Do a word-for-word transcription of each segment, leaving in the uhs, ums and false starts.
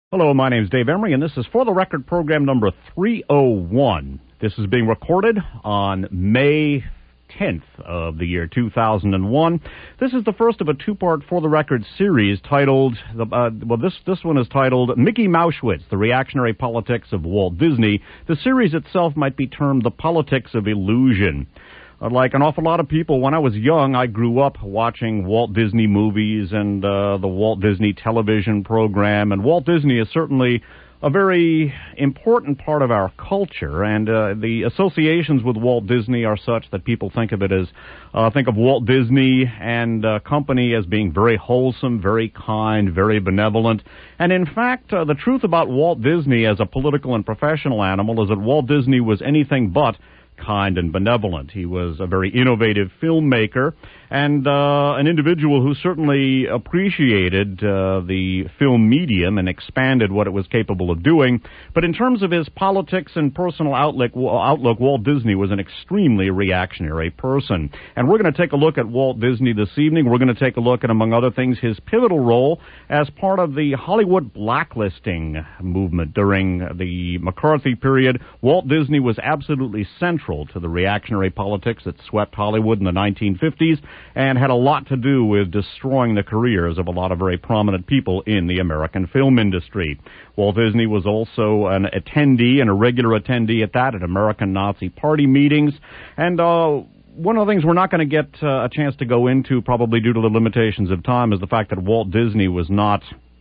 Hello, my name is Dave Emery, and this is For the Record program number three oh one. This is being recorded on May tenth of the year two thousand one. This is the first of a two-part For the Record series titled, uh, well, this, this one is titled Mickey Mouschwitz, The Reactionary Politics of Walt Disney. The series itself might be termed The Politics of Illusion. Uh, like an awful lot of people, when I was young, I grew up watching Walt Disney movies and uh, the Walt Disney television program, and Walt Disney is certainly a very important part of our culture, and uh, the associations with Walt Disney are such that people think of it as, uh, think of Walt Disney and uh, company as being very wholesome, very kind, very benevolent. And in fact, uh, the truth about Walt Disney as a political and professional animal is that Walt Disney was anything but kind and benevolent. He was a very innovative filmmaker and uh, an individual who certainly appreciated uh, the film medium and expanded what it was capable of doing. But in terms of his politics and personal outlook, outlook Walt Disney was an extremely reactionary person. And we're going to take a look at Walt Disney this evening. We're going to take a look at, among other things, his pivotal role as part of the Hollywood blacklisting movement during the McCarthy period. Walt Disney was absolutely central to the reactionary politics that swept Hollywood in the nineteen fifties and had a lot to do with destroying the careers of a lot of very prominent people in the American film industry. Walt Disney was also an attendee, and a regular attendee at that, at American Nazi Party meetings. And uh, one of the things we're not going to get uh, a chance to go into, probably due to the limitations of time, is the fact that Walt Disney was not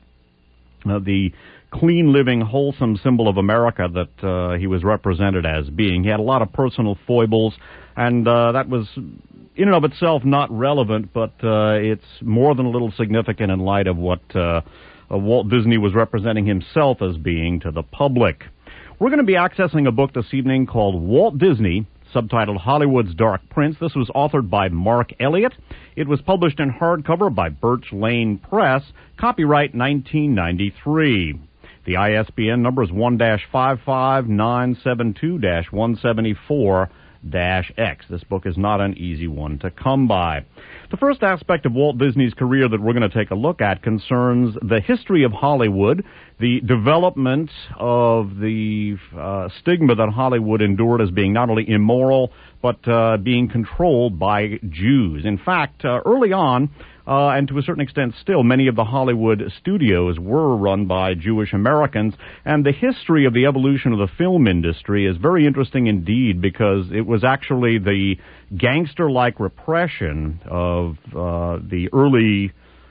uh, the clean living, wholesome symbol of America that uh, he was represented as being. He had a lot of personal foibles, and uh, that was in and of itself not relevant, but uh, it's more than a little significant in light of what uh, uh, Walt Disney was representing himself as being to the public. We're going to be accessing a book this evening called Walt Disney, subtitled Hollywood's Dark Prince. This was authored by Mark Elliott. It was published in hardcover by Birch Lane Press, copyright nineteen ninety-three. The I S B N number is one dash five five nine seven two dash one seven four dash X. This book is not an easy one to come by. The first aspect of Walt Disney's career that we're going to take a look at concerns the history of Hollywood, the development of the uh, stigma that Hollywood endured as being not only immoral, but uh, being controlled by Jews. In fact, uh, early on, Uh, and to a certain extent still, many of the Hollywood studios were run by Jewish Americans, and the history of the evolution of the film industry is very interesting indeed, because it was actually the gangster-like repression of uh, the early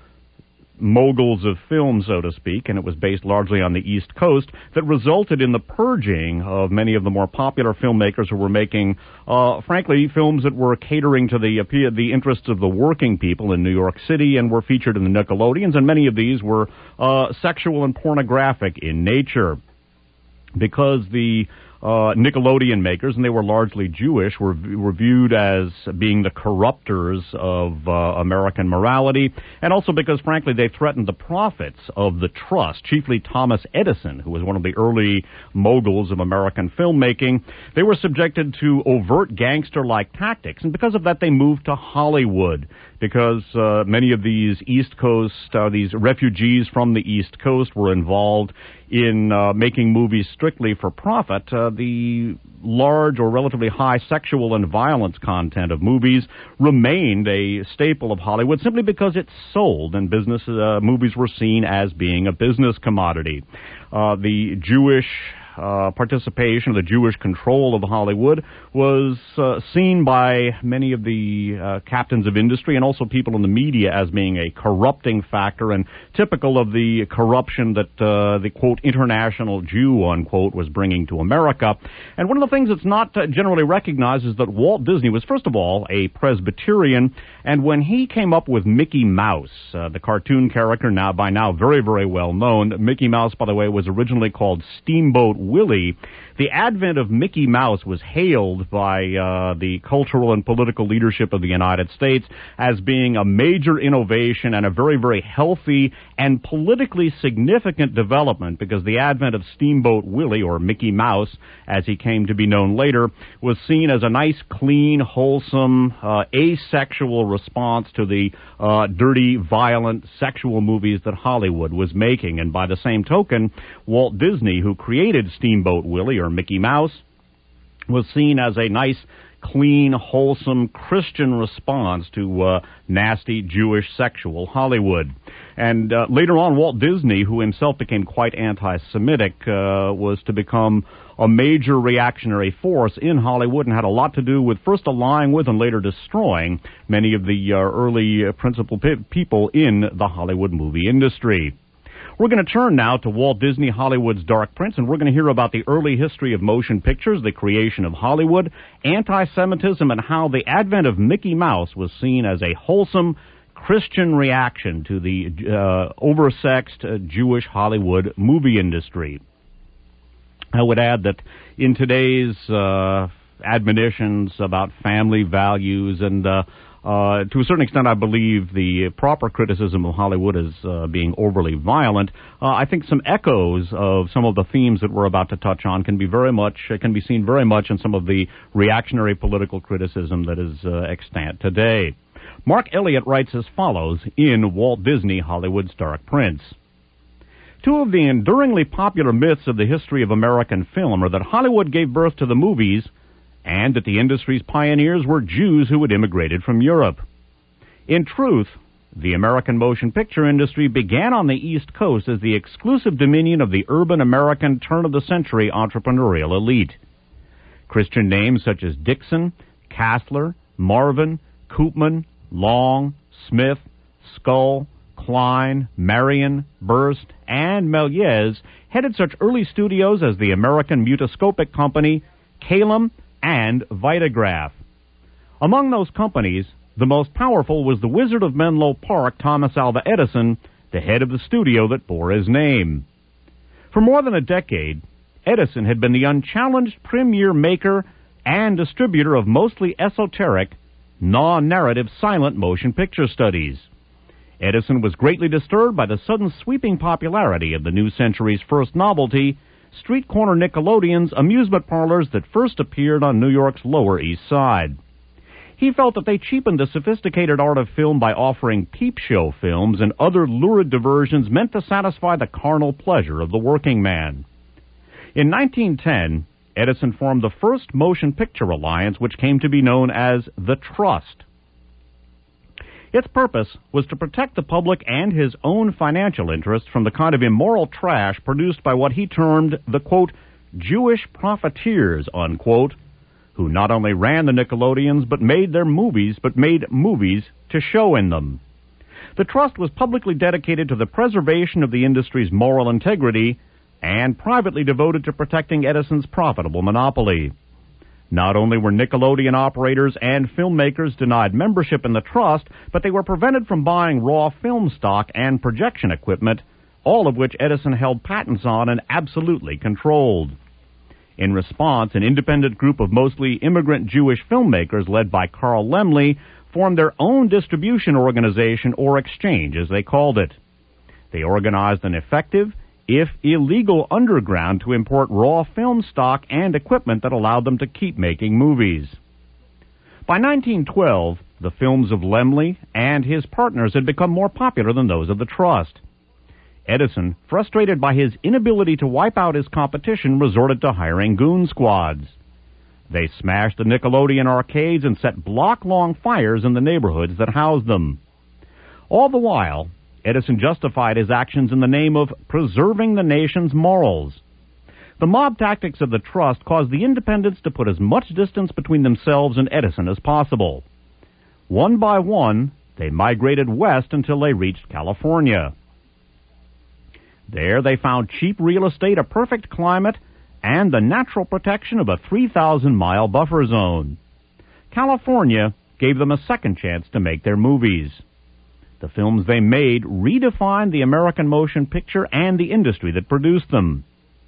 moguls of film, so to speak, and it was based largely on the East Coast, that resulted in the purging of many of the more popular filmmakers who were making, uh, frankly, films that were catering to the the interests of the working people in New York City and were featured in the Nickelodeons, and many of these were uh, sexual and pornographic in nature. Because the Uh, Nickelodeon makers, and they were largely Jewish, were, were viewed as being the corruptors of uh, American morality, and also because, frankly, they threatened the profits of the trust, chiefly Thomas Edison, who was one of the early moguls of American filmmaking. They were subjected to overt gangster-like tactics, and because of that, they moved to Hollywood, because uh, many of these East Coast, uh, these refugees from the East Coast were involved in uh, making movies strictly for profit. Uh, the large or relatively high sexual and violence content of movies remained a staple of Hollywood simply because it sold, and business uh, movies were seen as being a business commodity. Uh, the Jewish Uh, participation, the Jewish control of Hollywood was uh, seen by many of the uh, captains of industry and also people in the media as being a corrupting factor and typical of the corruption that uh, the, quote, international Jew, unquote, was bringing to America. And one of the things that's not uh, generally recognized is that Walt Disney was, first of all, a Presbyterian, and when he came up with Mickey Mouse, uh, the cartoon character, now by now very, very well known, Mickey Mouse, by the way, was originally called Steamboat Willie, the advent of Mickey Mouse was hailed by uh, the cultural and political leadership of the United States as being a major innovation and a very, very healthy and politically significant development, because the advent of Steamboat Willie, or Mickey Mouse, as he came to be known later, was seen as a nice, clean, wholesome, uh, asexual response to the uh, dirty, violent, sexual movies that Hollywood was making. And by the same token, Walt Disney, who created Steamboat Willie, or Mickey Mouse, was seen as a nice, clean, wholesome Christian response to uh, nasty Jewish sexual Hollywood. And uh, later on, Walt Disney, who himself became quite anti-Semitic, uh, was to become a major reactionary force in Hollywood and had a lot to do with first allying with and later destroying many of the uh, early uh, principal pe- people in the Hollywood movie industry. We're going to turn now to Walt Disney Hollywood's Dark Prince, and we're going to hear about the early history of motion pictures, the creation of Hollywood, anti-Semitism, and how the advent of Mickey Mouse was seen as a wholesome Christian reaction to the uh, oversexed uh, Jewish Hollywood movie industry. I would add that in today's uh, admonitions about family values and uh, Uh, to a certain extent, I believe the proper criticism of Hollywood as uh, being overly violent. Uh, I think some echoes of some of the themes that we're about to touch on can be very much uh, can be seen very much in some of the reactionary political criticism that is uh, extant today. Mark Elliott writes as follows in Walt Disney Hollywood's Dark Prince. Two of the enduringly popular myths of the history of American film are that Hollywood gave birth to the movies, and that the industry's pioneers were Jews who had immigrated from Europe. In truth, the American motion picture industry began on the East Coast as the exclusive dominion of the urban American turn-of-the-century entrepreneurial elite. Christian names such as Dixon, Castler, Marvin, Koopman, Long, Smith, Skull, Klein, Marion, Burst, and Méliès headed such early studios as the American Mutoscopic Company, Kalem, and Vitagraph. Among those companies, the most powerful was the Wizard of Menlo Park, Thomas Alva Edison, the head of the studio that bore his name. For more than a decade, Edison had been the unchallenged premier maker and distributor of mostly esoteric, non-narrative silent motion picture studies. Edison was greatly disturbed by the sudden sweeping popularity of the new century's first novelty, street corner Nickelodeon's amusement parlors that first appeared on New York's Lower East Side. He felt that they cheapened the sophisticated art of film by offering peep show films and other lurid diversions meant to satisfy the carnal pleasure of the working man. In nineteen ten, Edison formed the first motion picture alliance, which came to be known as the Trust. Its purpose was to protect the public and his own financial interests from the kind of immoral trash produced by what he termed the, quote, Jewish profiteers, unquote, who not only ran the Nickelodeons but made their movies, but made movies to show in them. The Trust was publicly dedicated to the preservation of the industry's moral integrity and privately devoted to protecting Edison's profitable monopoly. Not only were Nickelodeon operators and filmmakers denied membership in the Trust, but they were prevented from buying raw film stock and projection equipment, all of which Edison held patents on and absolutely controlled. In response, an independent group of mostly immigrant Jewish filmmakers led by Carl Laemmle formed their own distribution organization, or exchange, as they called it. They organized an effective, if illegal, underground to import raw film stock and equipment that allowed them to keep making movies. By nineteen twelve, the films of Laemmle and his partners had become more popular than those of the Trust. Edison, frustrated by his inability to wipe out his competition, resorted to hiring goon squads. They smashed the Nickelodeon arcades and set block-long fires in the neighborhoods that housed them. All the while, Edison justified his actions in the name of preserving the nation's morals. The mob tactics of the Trust caused the independents to put as much distance between themselves and Edison as possible. One by one, they migrated west until they reached California. There they found cheap real estate, a perfect climate, and the natural protection of a three thousand mile buffer zone. California gave them a second chance to make their movies. The films they made redefined the American motion picture and the industry that produced them.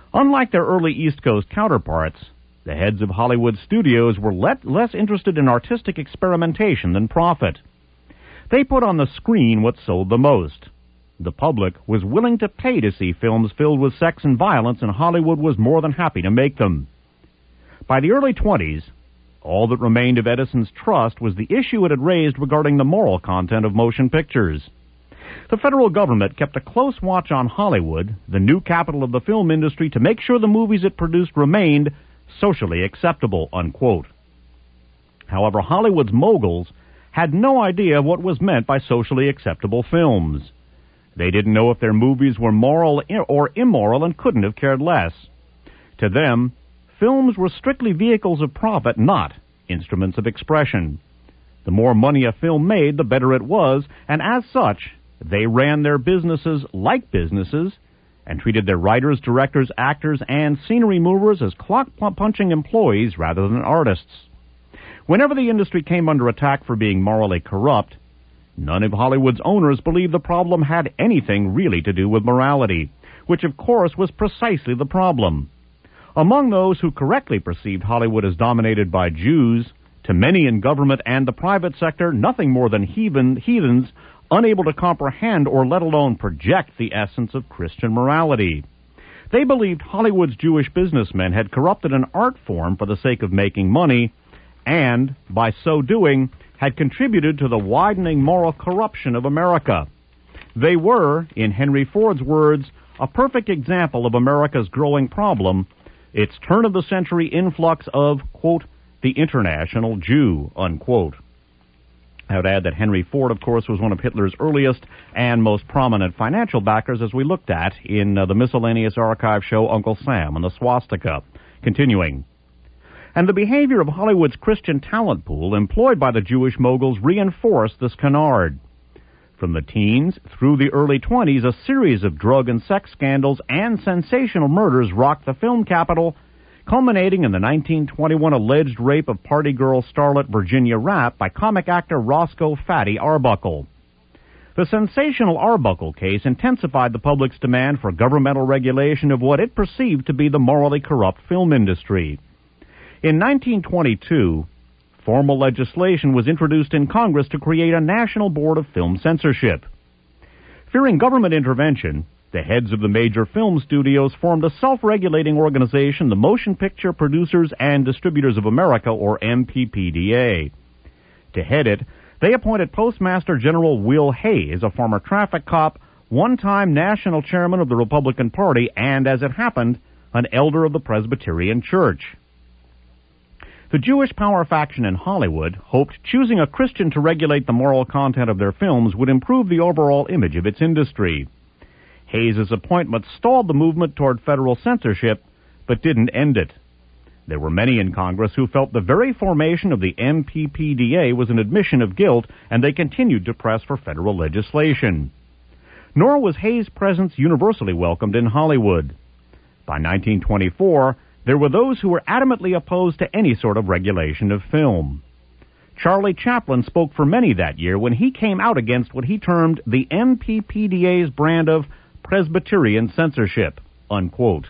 Unlike their early East Coast counterparts, the heads of Hollywood studios were let, less interested in artistic experimentation than profit. They put on the screen what sold the most. The public was willing to pay to see films filled with sex and violence, and Hollywood was more than happy to make them. By the early twenties, all that remained of Edison's trust was the issue it had raised regarding the moral content of motion pictures. The federal government kept a close watch on Hollywood, the new capital of the film industry, to make sure the movies it produced remained socially acceptable, unquote. However, Hollywood's moguls had no idea of what was meant by socially acceptable films. They didn't know if their movies were moral or immoral and couldn't have cared less. To them, films were strictly vehicles of profit, not instruments of expression. The more money a film made, the better it was, and as such, they ran their businesses like businesses and treated their writers, directors, actors, and scenery movers as clock-punching employees rather than artists. Whenever the industry came under attack for being morally corrupt, none of Hollywood's owners believed the problem had anything really to do with morality, which of course was precisely the problem. Among those who correctly perceived Hollywood as dominated by Jews, to many in government and the private sector, nothing more than heathen, heathens unable to comprehend or let alone project the essence of Christian morality. They believed Hollywood's Jewish businessmen had corrupted an art form for the sake of making money, and, by so doing, had contributed to the widening moral corruption of America. They were, in Henry Ford's words, a perfect example of America's growing problem, its turn-of-the-century influx of, quote, the international Jew, unquote. I would add that Henry Ford, of course, was one of Hitler's earliest and most prominent financial backers, as we looked at in uh, the miscellaneous archive show Uncle Sam and the Swastika. Continuing. And the behavior of Hollywood's Christian talent pool employed by the Jewish moguls reinforced this canard. From the teens through the early twenties, a series of drug and sex scandals and sensational murders rocked the film capital, culminating in the nineteen twenty-one alleged rape of party girl starlet Virginia Rapp by comic actor Roscoe Fatty Arbuckle. The sensational Arbuckle case intensified the public's demand for governmental regulation of what it perceived to be the morally corrupt film industry. In nineteen twenty-two, formal legislation was introduced in Congress to create a national board of film censorship. Fearing government intervention, the heads of the major film studios formed a self-regulating organization, the Motion Picture Producers and Distributors of America, or M P P D A. To head it, they appointed Postmaster General Will Hayes, a former traffic cop, one-time national chairman of the Republican Party, and, as it happened, an elder of the Presbyterian Church. The Jewish power faction in Hollywood hoped choosing a Christian to regulate the moral content of their films would improve the overall image of its industry. Hayes' appointment stalled the movement toward federal censorship, but didn't end it. There were many in Congress who felt the very formation of the M P P D A was an admission of guilt, and they continued to press for federal legislation. Nor was Hayes' presence universally welcomed in Hollywood. By nineteen twenty-four, there were those who were adamantly opposed to any sort of regulation of film. Charlie Chaplin spoke for many that year when he came out against what he termed the M P P D A's brand of Presbyterian censorship, unquote.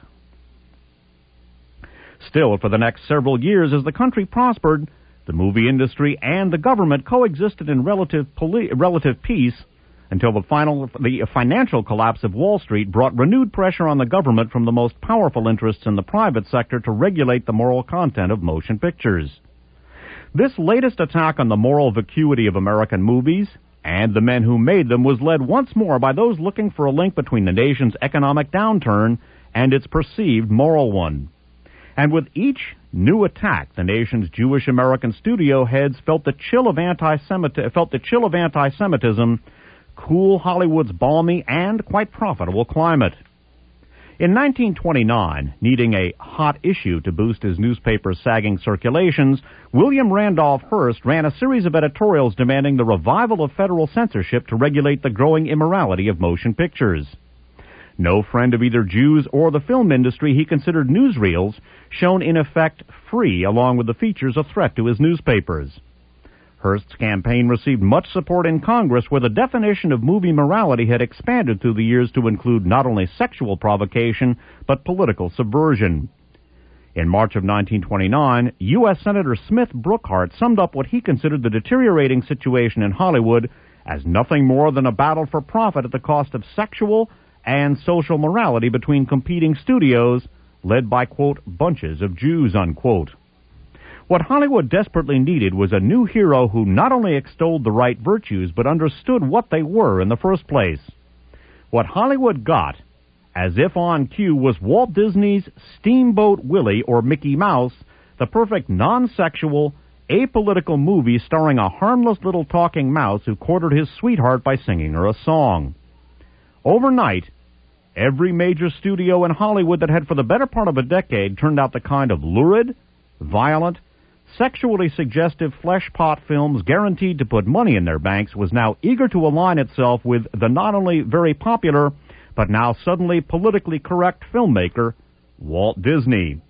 Still, for the next several years, as the country prospered, the movie industry and the government coexisted in relative poli- relative peace until the final the financial collapse of Wall Street brought renewed pressure on the government from the most powerful interests in the private sector to regulate the moral content of motion pictures. This latest attack on the moral vacuity of American movies and the men who made them was led once more by those looking for a link between the nation's economic downturn and its perceived moral one. And with each new attack, the nation's Jewish American studio heads felt the chill of anti-Semitism, felt the chill of anti-Semitism cool Hollywood's balmy and quite profitable climate. In nineteen twenty-nine, needing a hot issue to boost his newspaper's sagging circulations, William Randolph Hearst ran a series of editorials demanding the revival of federal censorship to regulate the growing immorality of motion pictures. No friend of either Jews or the film industry, he considered newsreels, shown in effect free along with the features, a threat to his newspapers. Hearst's campaign received much support in Congress, where the definition of movie morality had expanded through the years to include not only sexual provocation, but political subversion. In March of nineteen twenty-nine, U S Senator Smith Brookhart summed up what he considered the deteriorating situation in Hollywood as nothing more than a battle for profit at the cost of sexual and social morality between competing studios, led by, quote, bunches of Jews, unquote. What Hollywood desperately needed was a new hero who not only extolled the right virtues, but understood what they were in the first place. What Hollywood got, as if on cue, was Walt Disney's Steamboat Willie, or Mickey Mouse, the perfect non-sexual, apolitical movie starring a harmless little talking mouse who courted his sweetheart by singing her a song. Overnight, every major studio in Hollywood that had for the better part of a decade turned out the kind of lurid, violent, sexually suggestive fleshpot films guaranteed to put money in their banks was now eager to align itself with the not only very popular, but now suddenly politically correct filmmaker, Walt Disney.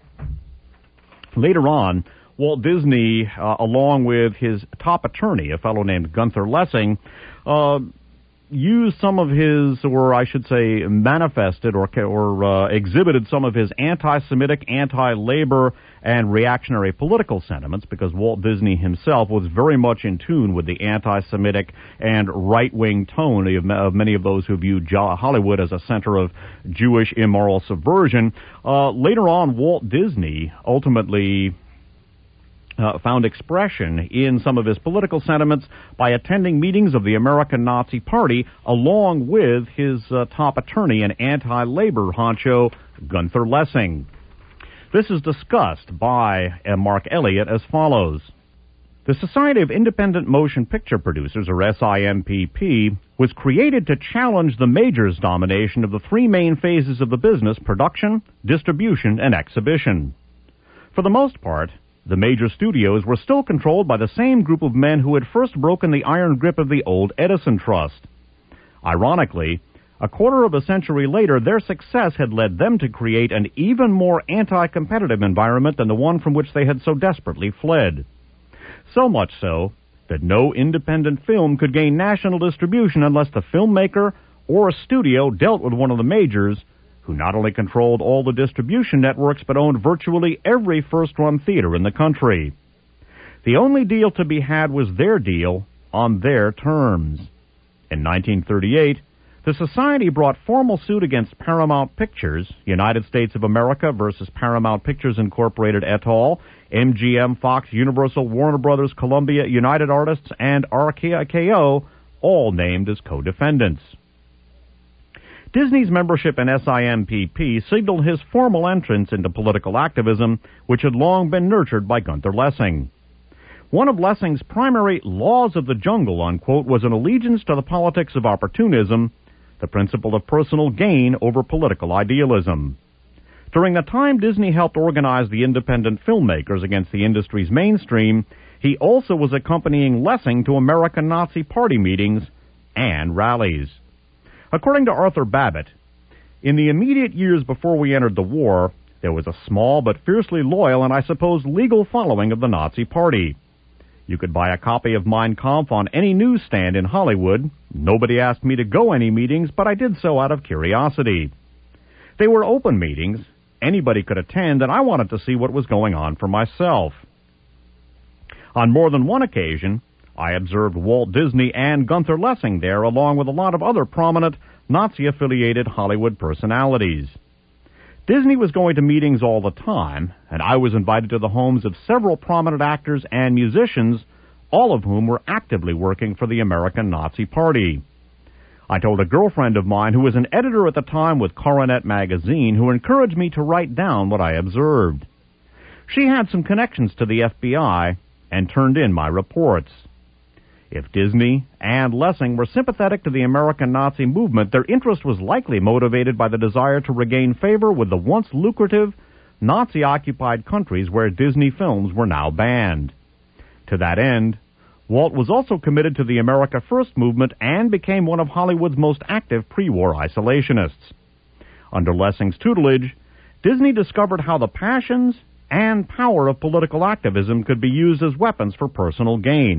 Later on, Walt Disney, uh, along with his top attorney, a fellow named Gunther Lessing, uh, used some of his, or I should say manifested or, or uh, exhibited some of his anti-Semitic, anti-labor, and reactionary political sentiments, because Walt Disney himself was very much in tune with the anti-Semitic and right-wing tone of, of many of those who viewed Hollywood as a center of Jewish immoral subversion. Uh, later on, Walt Disney ultimately Uh, found expression in some of his political sentiments by attending meetings of the American Nazi Party along with his uh, top attorney and anti-labor honcho, Gunther Lessing. This is discussed by uh, Mark Elliott as follows. The Society of Independent Motion Picture Producers, or S I M P P, was created to challenge the majors' domination of the three main phases of the business: production, distribution, and exhibition. For the most part, the major studios were still controlled by the same group of men who had first broken the iron grip of the old Edison Trust. Ironically, a quarter of a century later, their success had led them to create an even more anti-competitive environment than the one from which they had so desperately fled. So much so that no independent film could gain national distribution unless the filmmaker or a studio dealt with one of the majors, who not only controlled all the distribution networks but owned virtually every first-run theater in the country. The only deal to be had was their deal on their terms. In nineteen thirty-eight, the Society brought formal suit against Paramount Pictures, United States of America versus Paramount Pictures Incorporated et al., M G M, Fox, Universal, Warner Brothers, Columbia, United Artists, and R K O, all named as co-defendants. Disney's membership in S I M P P signaled his formal entrance into political activism, which had long been nurtured by Gunther Lessing. One of Lessing's primary laws of the jungle, unquote, was an allegiance to the politics of opportunism, the principle of personal gain over political idealism. During the time Disney helped organize the independent filmmakers against the industry's mainstream, he also was accompanying Lessing to American Nazi Party meetings and rallies. According to Arthur Babbitt, in the immediate years before we entered the war, there was a small but fiercely loyal and I suppose legal following of the Nazi Party. You could buy a copy of Mein Kampf on any newsstand in Hollywood. Nobody asked me to go any meetings, but I did so out of curiosity. They were open meetings. Anybody could attend, and I wanted to see what was going on for myself. On more than one occasion, I observed Walt Disney and Gunther Lessing there, along with a lot of other prominent Nazi-affiliated Hollywood personalities. Disney was going to meetings all the time, and I was invited to the homes of several prominent actors and musicians, all of whom were actively working for the American Nazi Party. I told a girlfriend of mine who was an editor at the time with Coronet magazine, who encouraged me to write down what I observed. She had some connections to the F B I and turned in my reports. If Disney and Lessing were sympathetic to the American Nazi movement, their interest was likely motivated by the desire to regain favor with the once lucrative Nazi-occupied countries where Disney films were now banned. To that end, Walt was also committed to the America First movement and became one of Hollywood's most active pre-war isolationists. Under Lessing's tutelage, Disney discovered how the passions and power of political activism could be used as weapons for personal gain,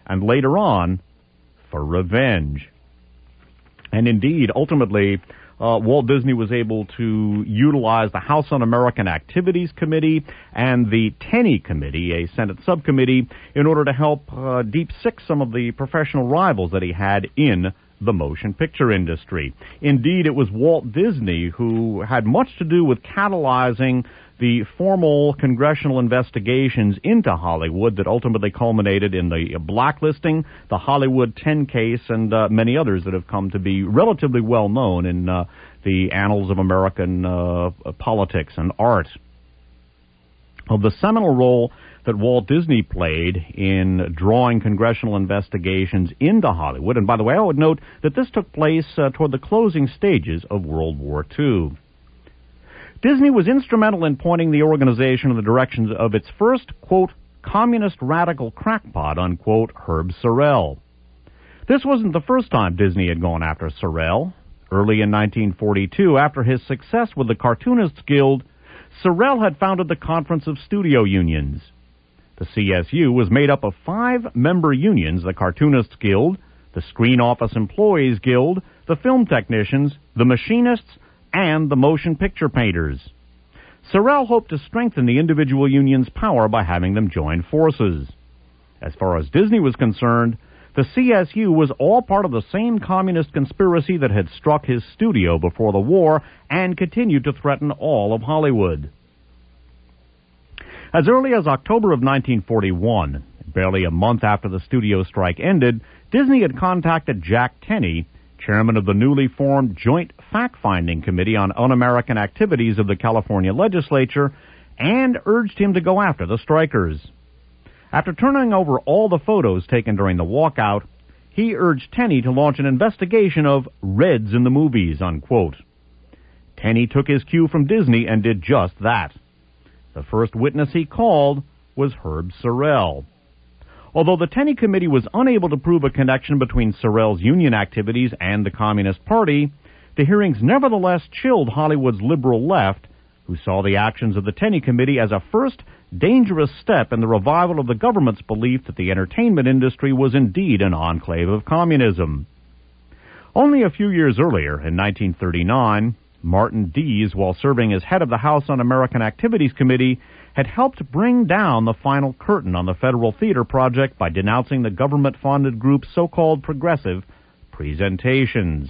and later on, for revenge. And indeed, ultimately, uh, Walt Disney was able to utilize the House Un-American Activities Committee and the Tenney Committee, a Senate subcommittee, in order to help uh, deep six some of the professional rivals that he had in the motion picture industry. Indeed, it was Walt Disney who had much to do with catalyzing the formal congressional investigations into Hollywood that ultimately culminated in the blacklisting, the Hollywood ten case, and uh, many others that have come to be relatively well known in uh, the annals of American uh, politics and art. Of the seminal role that Walt Disney played in drawing congressional investigations into Hollywood, and by the way, I would note that this took place uh, toward the closing stages of World War Two. Disney was instrumental in pointing the organization in the directions of its first, quote, communist radical crackpot, unquote, Herb Sorrell. This wasn't the first time Disney had gone after Sorrell. Early in nineteen forty-two, after his success with the Cartoonists Guild, Sorrell had founded the Conference of Studio Unions. The C S U was made up of five member unions: the Cartoonists Guild, the Screen Office Employees Guild, the Film Technicians, the Machinists, and the Motion Picture Painters. Sorrell hoped to strengthen the individual unions' power by having them join forces. As far as Disney was concerned, the C S U was all part of the same communist conspiracy that had struck his studio before the war and continued to threaten all of Hollywood. As early as October of nineteen forty-one, barely a month after the studio strike ended, Disney had contacted Jack Tenney, chairman of the newly formed Joint Fact-Finding Committee on Un-American Activities of the California Legislature, and urged him to go after the strikers. After turning over all the photos taken during the walkout, he urged Tenney to launch an investigation of Reds in the movies, unquote. Tenney took his cue from Disney and did just that. The first witness he called was Herb Sorrell. Although the Tenney Committee was unable to prove a connection between Sorrell's union activities and the Communist Party, the hearings nevertheless chilled Hollywood's liberal left, who saw the actions of the Tenney Committee as a first dangerous step in the revival of the government's belief that the entertainment industry was indeed an enclave of communism. Only a few years earlier, in nineteen thirty-nine, Martin Dees, while serving as head of the House Un-American Activities Committee, had helped bring down the final curtain on the Federal Theater project by denouncing the government-funded group's so-called progressive presentations.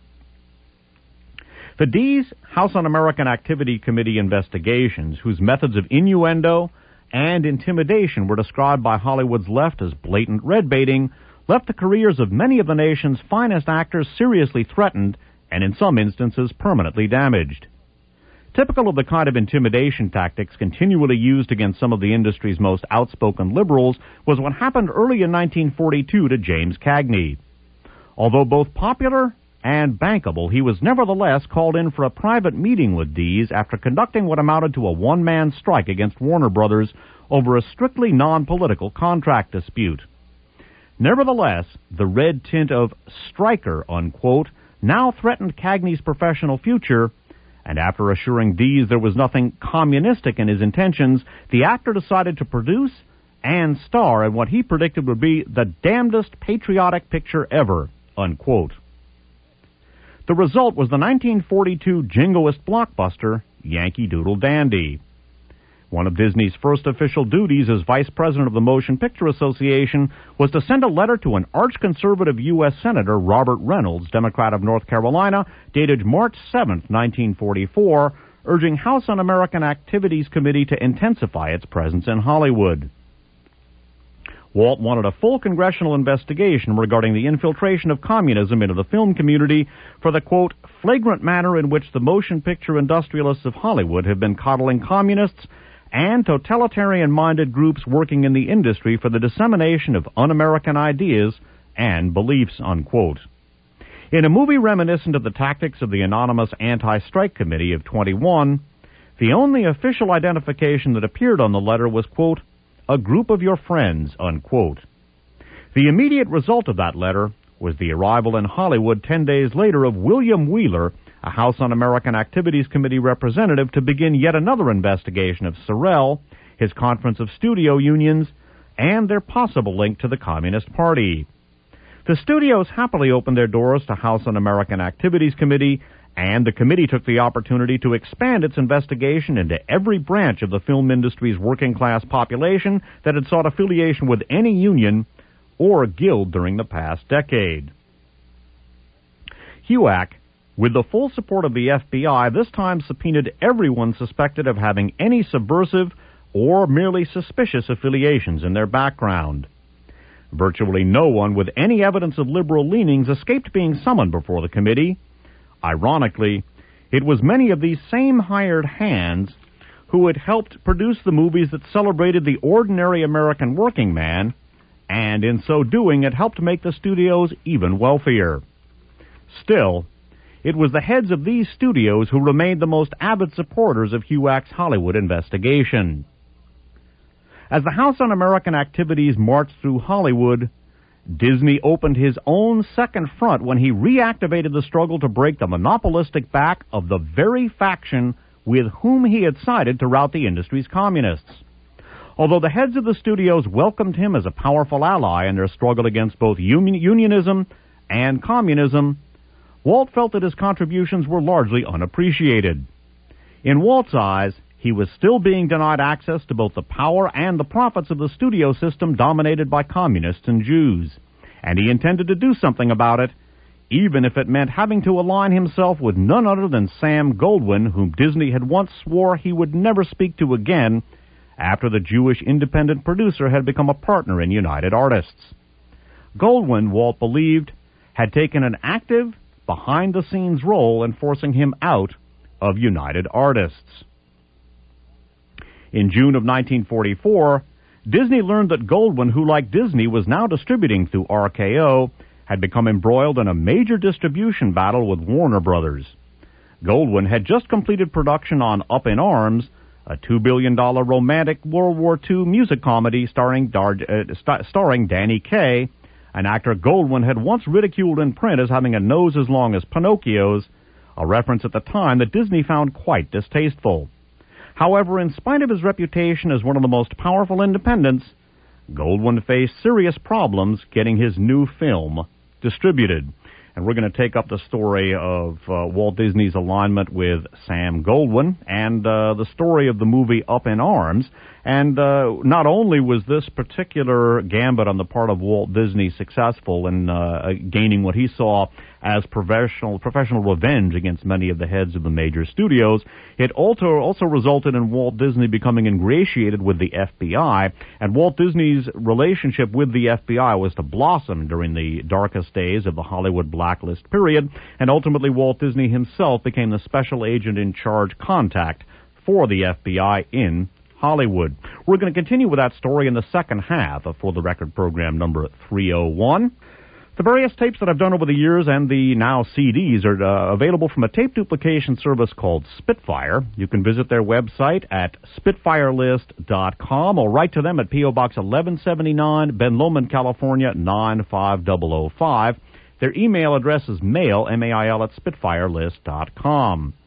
The Dees House Un-American Activity Committee investigations, whose methods of innuendo and intimidation were described by Hollywood's left as blatant red-baiting, left the careers of many of the nation's finest actors seriously threatened and in some instances permanently damaged. Typical of the kind of intimidation tactics continually used against some of the industry's most outspoken liberals was what happened early in nineteen forty-two to James Cagney. Although both popular and bankable, he was nevertheless called in for a private meeting with Dees after conducting what amounted to a one-man strike against Warner Brothers over a strictly non-political contract dispute. Nevertheless, the red tint of striker, unquote, now threatened Cagney's professional future, and after assuring Dees there was nothing communistic in his intentions, the actor decided to produce and star in what he predicted would be the damnedest patriotic picture ever, unquote. The result was the nineteen forty-two jingoist blockbuster, Yankee Doodle Dandy. One of Disney's first official duties as vice president of the Motion Picture Association was to send a letter to an arch-conservative U S Senator, Robert Reynolds, Democrat of North Carolina, dated March seventh, nineteen forty-four, urging House Un-American Activities Committee to intensify its presence in Hollywood. Walt wanted a full congressional investigation regarding the infiltration of communism into the film community for the, quote, flagrant manner in which the motion picture industrialists of Hollywood have been coddling communists and totalitarian-minded groups working in the industry for the dissemination of un-American ideas and beliefs, unquote. In a movie reminiscent of the tactics of the anonymous anti-strike committee of twenty-one, the only official identification that appeared on the letter was, quote, a group of your friends, unquote. The immediate result of that letter was the arrival in Hollywood ten days later of William Wheeler, a House Un-American Activities Committee representative, to begin yet another investigation of Sorrell, his Conference of Studio Unions, and their possible link to the Communist Party. The studios happily opened their doors to House Un-American Activities Committee, and the committee took the opportunity to expand its investigation into every branch of the film industry's working-class population that had sought affiliation with any union or guild during the past decade. HUAC, with the full support of the F B I, this time subpoenaed everyone suspected of having any subversive or merely suspicious affiliations in their background. Virtually no one with any evidence of liberal leanings escaped being summoned before the committee. Ironically, it was many of these same hired hands who had helped produce the movies that celebrated the ordinary American working man, and in so doing it helped make the studios even wealthier. Still, it was the heads of these studios who remained the most avid supporters of HUAC's Hollywood investigation. As the House Un-American Activities marched through Hollywood, Disney opened his own second front when he reactivated the struggle to break the monopolistic back of the very faction with whom he had sided to rout the industry's communists. Although the heads of the studios welcomed him as a powerful ally in their struggle against both union- unionism and communism, Walt felt that his contributions were largely unappreciated. In Walt's eyes, he was still being denied access to both the power and the profits of the studio system dominated by communists and Jews, and he intended to do something about it, even if it meant having to align himself with none other than Sam Goldwyn, whom Disney had once swore he would never speak to again after the Jewish independent producer had become a partner in United Artists. Goldwyn, Walt believed, had taken an active, behind-the-scenes role in forcing him out of United Artists. In June of nineteen forty-four, Disney learned that Goldwyn, who like Disney was now distributing through R K O, had become embroiled in a major distribution battle with Warner Brothers. Goldwyn had just completed production on Up in Arms, a two billion dollars romantic World War Two music comedy starring, Dar- uh, st- starring Danny Kaye, an actor Goldwyn had once ridiculed in print as having a nose as long as Pinocchio's, a reference at the time that Disney found quite distasteful. However, in spite of his reputation as one of the most powerful independents, Goldwyn faced serious problems getting his new film distributed. And we're going to take up the story of uh, Walt Disney's alignment with Sam Goldwyn and uh, the story of the movie Up in Arms. And uh, not only was this particular gambit on the part of Walt Disney successful in uh, gaining what he saw as professional professional revenge against many of the heads of the major studios, it also, also resulted in Walt Disney becoming ingratiated with the F B I, and Walt Disney's relationship with the F B I was to blossom during the darkest days of the Hollywood blacklist period, and ultimately Walt Disney himself became the special agent in charge contact for the F B I in Hollywood. We're going to continue with that story in the second half of For the Record program number three oh one. The various tapes that I've done over the years and the now C Ds are uh, available from a tape duplication service called Spitfire. You can visit their website at spitfire list dot com or write to them at P O. Box eleven seventy-nine, Ben Lomond, California, nine five zero zero five. Their email address is mail, M A I L, at spitfire list dot com.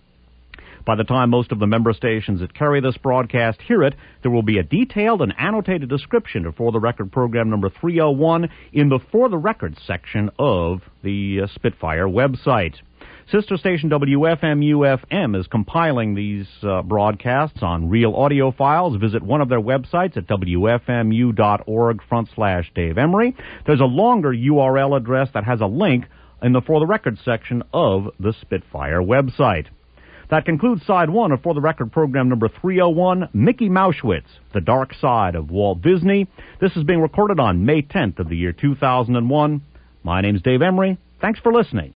By the time most of the member stations that carry this broadcast hear it, there will be a detailed and annotated description of For the Record program number three oh one in the For the Record section of the uh, Spitfire website. Sister station W F M U F M is compiling these uh, broadcasts on real audio files. Visit one of their websites at W F M U dot org front slash Dave Emery. There's a longer U R L address that has a link in the For the Record section of the Spitfire website. That concludes side one of For the Record program number three oh one, Mickey Mauschwitz, The Dark Side of Walt Disney. This is being recorded on May tenth of the year two thousand one. My name's Dave Emery. Thanks for listening.